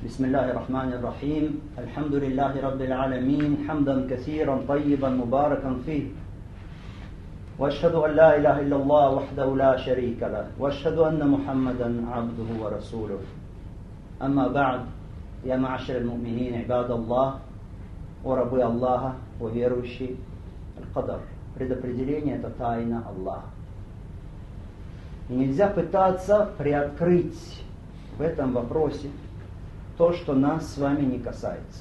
بسم الله الرحمن الرحيم الحمد لله رب العالمين حمدا كثيرا طيبا مباركا فيه وأشهد أن لا إله إلا الله وحده لا شريك له وأشهد أن محمدا عبده ورسوله أما بعد يا معشر المؤمنين عباد الله وربي الله وверующие القدر предопределение это тайна Аллаха. И нельзя пытаться приоткрыть в этом вопросе то, что нас с вами не касается.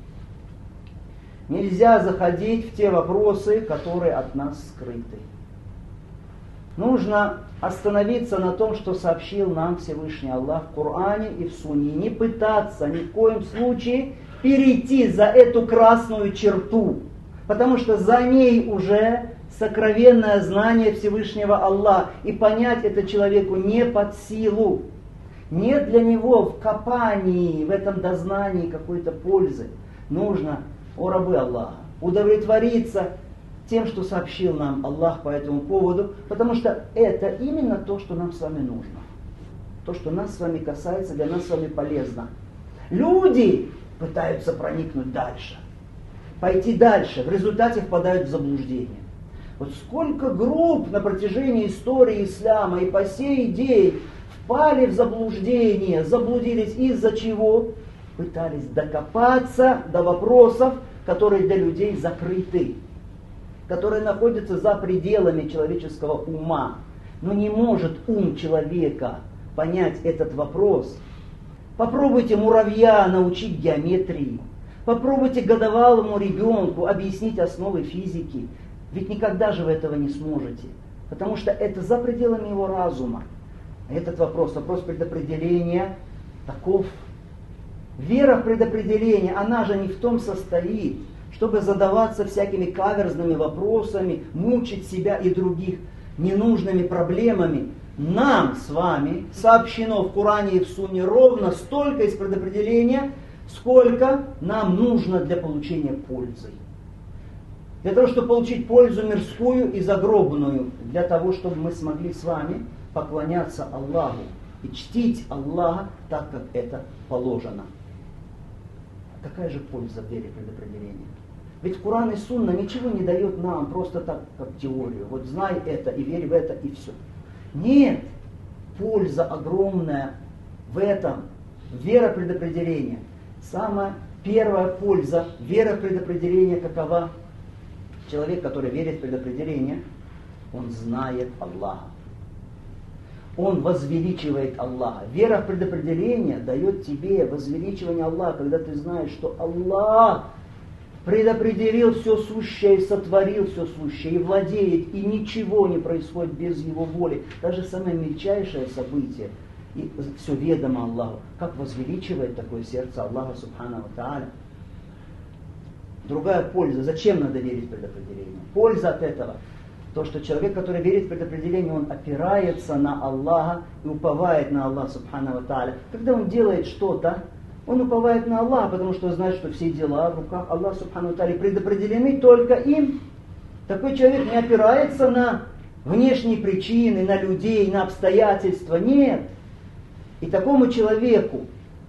Нельзя заходить в те вопросы, которые от нас скрыты. Нужно остановиться на том, что сообщил нам Всевышний Аллах в Коране и в Сунне. Не пытаться ни в коем случае перейти за эту красную черту, потому что за ней уже сокровенное знание Всевышнего Аллаха, и понять это человеку не под силу. Нет для него в копании, в этом дознании какой-то пользы. Нужно, о рабы Аллаха, удовлетвориться тем, что сообщил нам Аллах по этому поводу, потому что это именно то, что нам с вами нужно. То, что нас с вами касается, для нас с вами полезно. Люди пытаются проникнуть дальше, пойти дальше, в результате впадают в заблуждение. Вот сколько групп на протяжении истории ислама и по сей день впали в заблуждение, заблудились из-за чего? Пытались докопаться до вопросов, которые для людей закрыты, которые находятся за пределами человеческого ума. Но не может ум человека понять этот вопрос. Попробуйте муравья научить геометрии, попробуйте годовалому ребенку объяснить основы физики. Ведь никогда же вы этого не сможете, потому что это за пределами его разума. Этот вопрос предопределения таков. Вера в предопределение, она же не в том состоит, чтобы задаваться всякими каверзными вопросами, мучить себя и других ненужными проблемами. Нам с вами сообщено в Коране и в Сунне ровно столько из предопределения, сколько нам нужно для получения пользы. Для того, чтобы получить пользу мирскую и загробную, для того, чтобы мы смогли с вами поклоняться Аллаху и чтить Аллаха так, как это положено. Какая же польза в вере предопределения? Ведь Коран и Сунна ничего не дает нам просто так, как теорию. Вот знай это и верь в это и все. Нет, польза огромная в этом. Вера предопределения. Самая первая польза вера предопределения какова? Человек, который верит в предопределение, он знает Аллаха. Он возвеличивает Аллаха. Вера в предопределение дает тебе возвеличивание Аллаха, когда ты знаешь, что Аллах предопределил все сущее, сотворил все сущее, и владеет, и ничего не происходит без Его воли. Даже самое мельчайшее событие, и все ведомо Аллаху. Как возвеличивает такое сердце Аллаха Субхану ва Тааля. Другая польза. Зачем надо верить в предопределение? Польза от этого. То, что человек, который верит в предопределение, он опирается на Аллаха и уповает на Аллаха Субхану ва Тааля. Когда он делает что-то, он уповает на Аллаха, потому что знает, что все дела в руках Аллаха Субхану ва Тааля предопределены только им. Такой человек не опирается на внешние причины, на людей, на обстоятельства. Нет. И такому человеку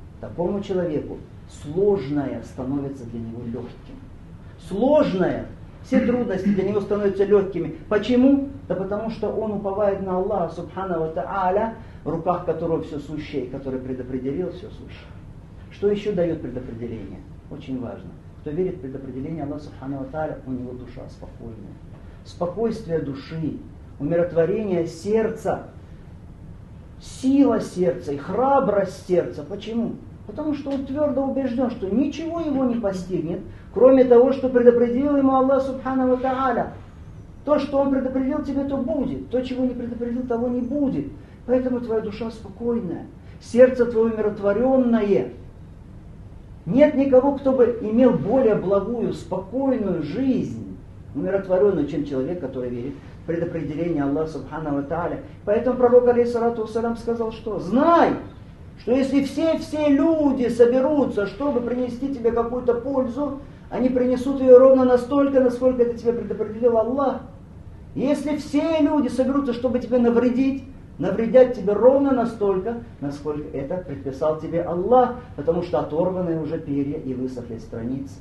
сложное становится для него легким. Сложное, все трудности для него становятся легкими. Почему? Да потому что он уповает на Аллаха Субхану ва Тааля, в руках которого все сущее, который предопределил все сущее. Что еще дает предопределение? Очень важно. Кто верит в предопределение Аллаха Субхану ва Тааля, у него душа спокойная. Спокойствие души, умиротворение сердца, сила сердца и храбрость сердца. Почему? Потому что он твердо убежден, что ничего его не постигнет, кроме того, что предопределил ему Аллах Субхану ва Тааля. То, что он предопределил тебе, то будет. То, чего не предопределил, того не будет. Поэтому твоя душа спокойная, сердце твое умиротворенное. Нет никого, кто бы имел более благую, спокойную жизнь, умиротворенную, чем человек, который верит в предопределение Аллаха Субхану ва Тааля. Поэтому пророк алейхиссалату вассалям сказал, что знай, что если все люди соберутся, чтобы принести тебе какую-то пользу, они принесут ее ровно настолько, насколько это тебе предопределил Аллах. Если все люди соберутся, чтобы тебе навредить, навредят тебе ровно настолько, насколько это предписал тебе Аллах, потому что оторваны уже перья и высохли страницы.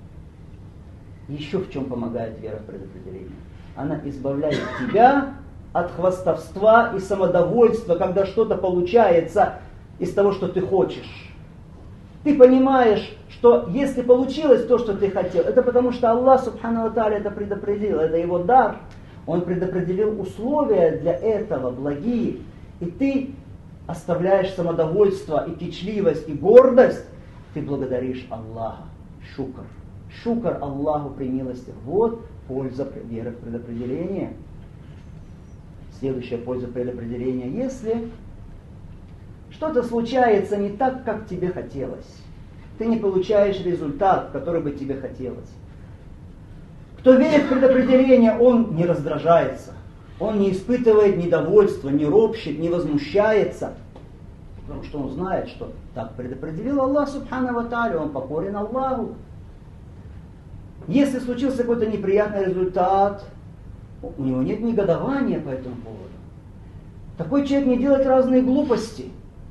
Еще в чем помогает вера в предопределение? Она избавляет тебя от хвастовства и самодовольства, когда что-то получается из того, что ты хочешь. Ты понимаешь, что если получилось то, что ты хотел, это потому что Аллах, субхану ва тааля, это предопределил, это его дар. Он предопределил условия для этого, благие. И ты оставляешь самодовольство, и кичливость, и гордость. Ты благодаришь Аллаха. Шукр. Шукр Аллаху при милости. Вот польза веры в предопределение. Следующая польза предопределения. Если что-то случается не так, как тебе хотелось, ты не получаешь результат, который бы тебе хотелось. Кто верит в предопределение, он не раздражается, он не испытывает недовольства, не ропщет, не возмущается, потому что он знает, что так предопределил Аллах, субхану ва тааля, он покорен Аллаху. Если случился какой-то неприятный результат, у него нет негодования по этому поводу. Такой человек не делает разные глупости.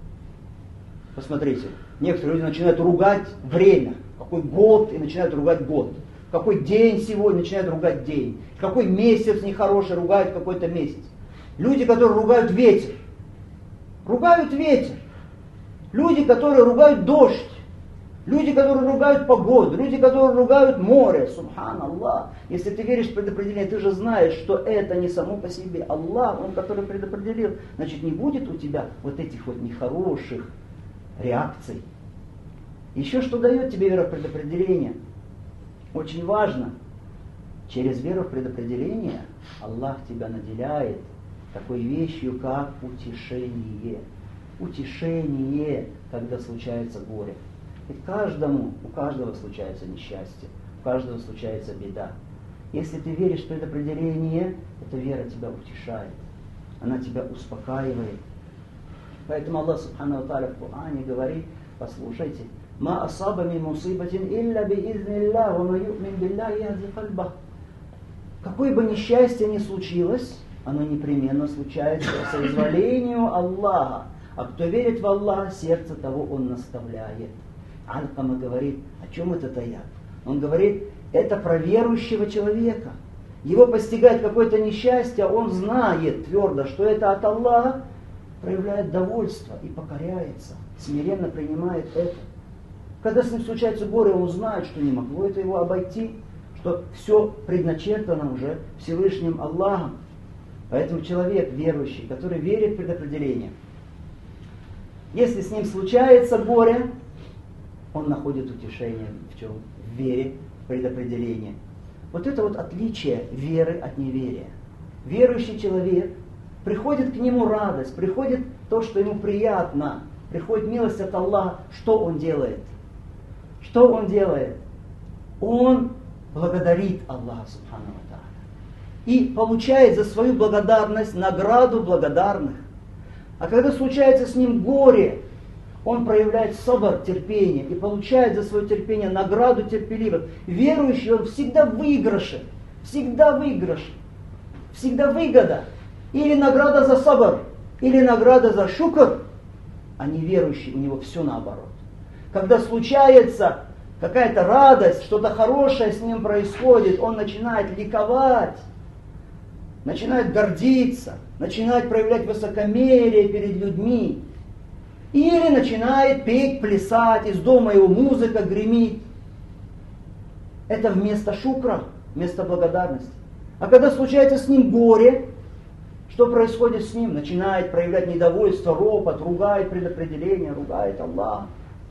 Посмотрите, некоторые люди начинают ругать время, какой год, и начинают ругать год. Какой день сегодня, начинают ругать день. Какой месяц нехороший, ругают какой-то месяц. Люди, которые ругают ветер. Ругают ветер. Люди, которые ругают дождь. Люди, которые ругают погоду. Люди, которые ругают море. Субханаллах. Если ты веришь в предопределение, ты же знаешь, что это не само по себе Аллах, Он, который предопределил. Значит, не будет у тебя вот этих вот нехороших реакций. Еще что дает тебе вера в предопределение? Очень важно, через веру в предопределение Аллах тебя наделяет такой вещью, как утешение. Утешение, когда случается горе. Ведь у каждого случается несчастье, у каждого случается беда. Если ты веришь в предопределение, эта вера тебя утешает, она тебя успокаивает. Поэтому Аллах субхану ва тааля в Коране говорит, послушайте, «Ма асаба мин мусибатин илля биизниллах, ва ма ю'мин биллахи яхди кальбах». Какое бы несчастье ни случилось, оно непременно случается по соизволению Аллаха. А кто верит в Аллаха, сердце того Он наставляет. Алькама говорит, о чем этот аят? Он говорит, это про верующего человека. Его постигает какое-то несчастье, он знает твердо, что это от Аллаха, проявляет довольство и покоряется, смиренно принимает это. Когда с ним случается горе, он знает, что не могло это его обойти, что все предначертано уже Всевышним Аллахом. Поэтому человек верующий, который верит в предопределение, если с ним случается горе, он находит утешение в чем? В вере в предопределение. Вот это вот отличие веры от неверия. Верующий человек, приходит к нему радость, приходит то, что ему приятно, приходит милость от Аллаха. Что он делает? Что он делает? Он благодарит Аллаха субхану ва тааля и получает за свою благодарность награду благодарных. А когда случается с ним горе, он проявляет сабр, терпение, и получает за свое терпение награду терпеливых. Верующий, он всегда в выигрыше, всегда выгода. Или награда за сабр, или награда за шукр, а неверующий, у него все наоборот. Когда случается какая-то радость, что-то хорошее с ним происходит, он начинает ликовать, начинает гордиться, начинает проявлять высокомерие перед людьми. Или начинает петь, плясать, из дома его музыка гремит. Это вместо шукра, вместо благодарности. А когда случается с ним горе, что происходит с ним? Начинает проявлять недовольство, ропот, ругает предопределение, ругает Аллаха.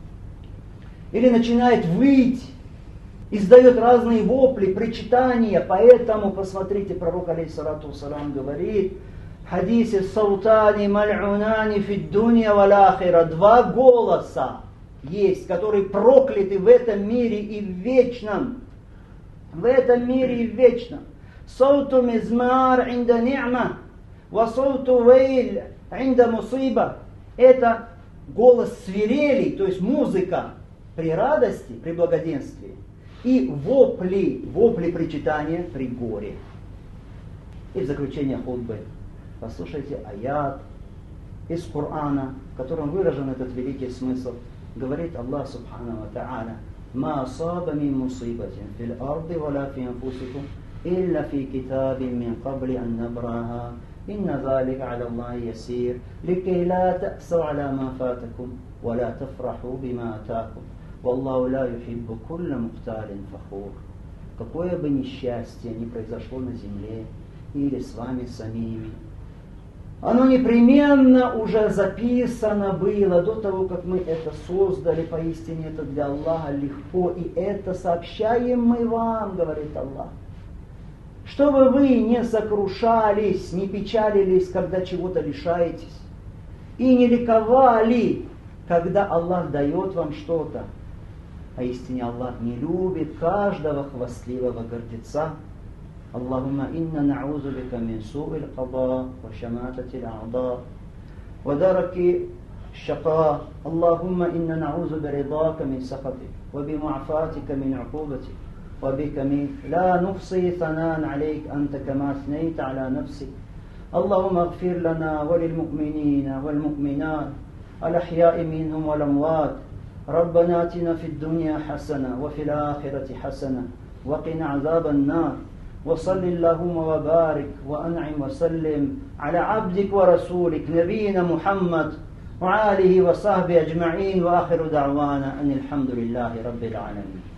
Или начинает выть, издает разные вопли, причитания. Поэтому, посмотрите, пророк алейхиссалату вассалам говорит в хадисе «Саутани маль'унани фид дунья вал ахира». Два голоса есть, которые прокляты в этом мире и в вечном. В этом мире и в вечном. «Сауту мизмар инда ни'ма, ва сауту вейль инда мусиба». Это голос свирелей, то есть музыка при радости, при благоденствии, и вопли причитания при горе. И в заключение хутбы послушайте аят из Корана, в котором выражен этот великий смысл. Говорит Аллах Субхану ва Та'аля: «Ма асаба мин мусибатин фил арди ва ла фи анфусикум илля фи китабин мин кабли ан набраха инна залика аля Аллахи ясир ликей ла та'сау аля ма фатакум ва ла тафраху бима атакум валлаху ла юхиббу кулля мухталин фахур». Какое бы несчастье ни произошло на земле или с вами самими, оно непременно уже записано было до того, как мы это создали. Поистине это для Аллаха легко, и это сообщаем мы вам, говорит Аллах. Чтобы вы не сокрушались, не печалились, когда чего-то лишаетесь, и не ликовали, когда Аллах дает вам что-то. Поистине Аллах не любит каждого хвастливого гордеца. اللهم إنا نعوذ بك من سوء القضاء وشماتة الأعضاء ودرك الشقاء. اللهم إنا نعوذ برضاك من سخطك وبمعافاتك من عقوبتك وبك منك لا نحصي ثناء عليك أنت كما أثنيت على نفسك. اللهم اغفر لنا وللمؤمنين والمؤمنات الأحياء منهم والأموات. ربنا آتنا في الدنيا حسنة وفي الآخرة حسنة وقنا عذاب النار. وصل اللهم وبارك وأنعم وسلم على عبدك ورسولك نبينا محمد وآله وصحبه أجمعين وآخر دعوانا أن الحمد لله رب العالمين.